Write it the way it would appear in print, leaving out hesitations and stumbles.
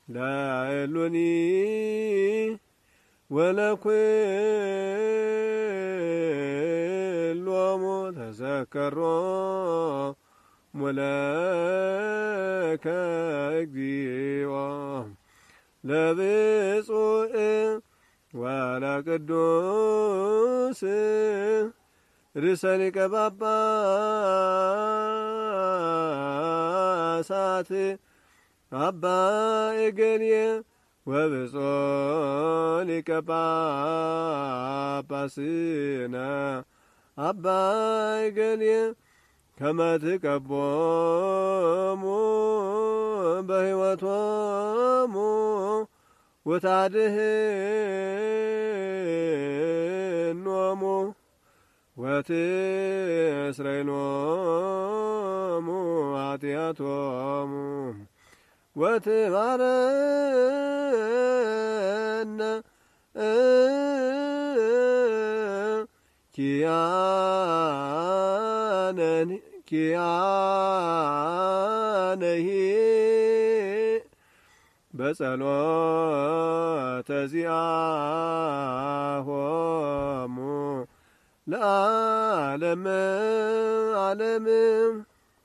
ላዕሉኒ ወለኩሎሙ ተዘከሮ ሙለከ እግዚኦ ለብፁዕ ወለቅዱስ ርእሰ ሊቀ ጳጳሳት አባ እገሌ ወብፁዕ ሊቀ ጳጳስነ አባ እገሌ ከመ ትቀቦሙ በሕይወቶሙ ወታድኅኖሙ ወትስረይሎሙ ኃጢአቶሙ ወትባረነ ኪያነሂ በጸሎተ ዚአሆሙ ለዓለመ ዓለም